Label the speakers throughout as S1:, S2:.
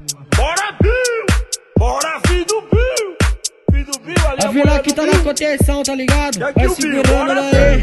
S1: Bora, Bill! Bora, filho do Bill! Filho do Bill, ali
S2: A vila que tá na contenção, tá ligado?
S1: Já que
S2: Vai
S1: o Bill,
S2: segurando
S1: bora,
S2: aí.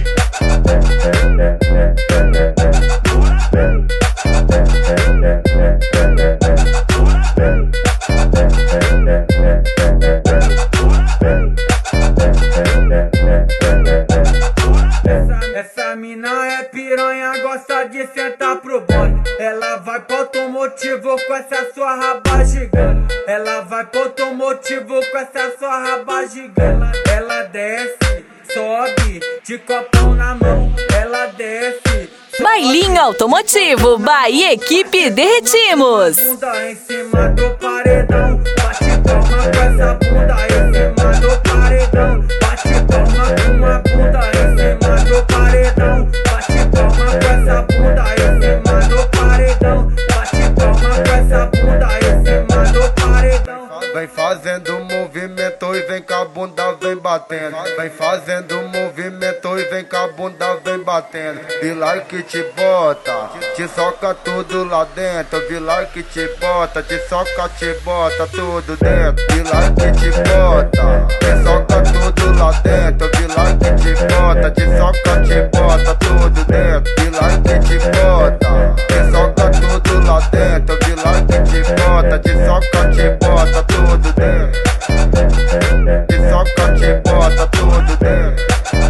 S3: Essa mina é piranha, gosta de sentar pro bonde. Ela vai pro automotivo com essa sua raba gigante. Ela vai pro automotivo com essa sua raba gigante. Ela desce, sobe, de copão na mão. Ela desce, sobe,
S4: Bailinho automotivo, Bahia Equipe Derretimos.
S3: bunda em cima do paredão. Bate palma com essa bunda em cima do paredão. Bate palma com a bunda em cima do paredão. Bate palma com essa bunda em cima do paredão. Bate palma com essa bunda em cima do paredão.
S5: Vem fazendo movimento e vem com a bunda vem batendo. Vem fazendo movimento e vem com a bunda vem batendo. Vilar que te bota, te soca tudo lá dentro. Vilar que te bota tudo dentro. Vilar que te bota, te soca tudo lá dentro. Vilar que te bota tudo dentro. Vilar que te bota, te soca tudo lá dentro. Vilar que te bota tudo dentro. Te soca, te bota tudo dentro.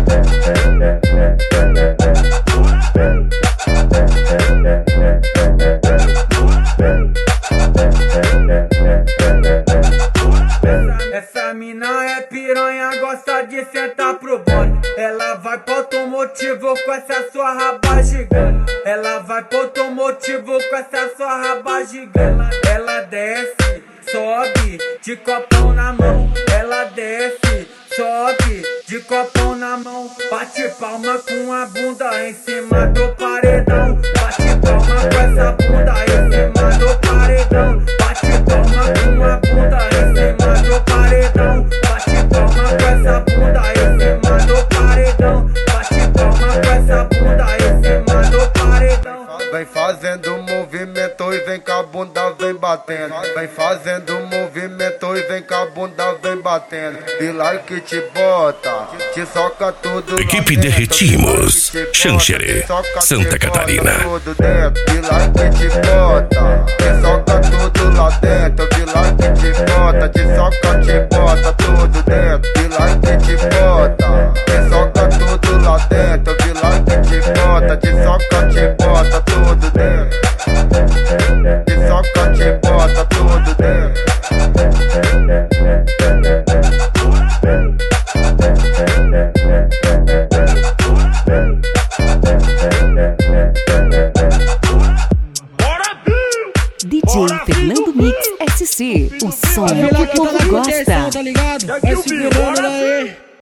S3: Essa mina é piranha, gosta de sentar pro bonde. Ela vai pro automotivo com essa sua raba gigante. Ela vai pro automotivo com essa sua raba gigante. Ela desce, sobe, de copão na mão. Ela desce, sobe, de copão na mão. Bate palma com a bunda em cima do paredão. Bate palma com essa bunda em cima do paredão. Bate palma com a bunda em cima do paredão. Bate palma com essa bunda em cima do paredão. Bate palma com essa bunda em cima do paredão.
S5: Vem fazendo movimento e vem com a bunda vem batendo. Vem fazendo movimento e vem com a bunda vem batendo. Vilar que te bota, te soca tudo.
S6: Equipe Derretimos, Xanxerê, Santa Catarina.
S5: Vilar que te bota, te soca tudo lá dentro. Vilar que te bota tudo dentro. Vilar que te bota, te soca tudo lá dentro. Vilar que te bota tudo dentro. Te soca, te bota tudo dentro.
S1: Bora, Bill!
S4: DJ Fernando Mix SC, o som
S2: A
S4: que
S2: vila
S4: o
S2: que tá
S4: povo
S2: na contenção,
S4: gosta.
S2: tá ligado?
S1: Já que
S2: Vai
S1: o Bill,
S2: segurando
S1: bora,
S2: aí.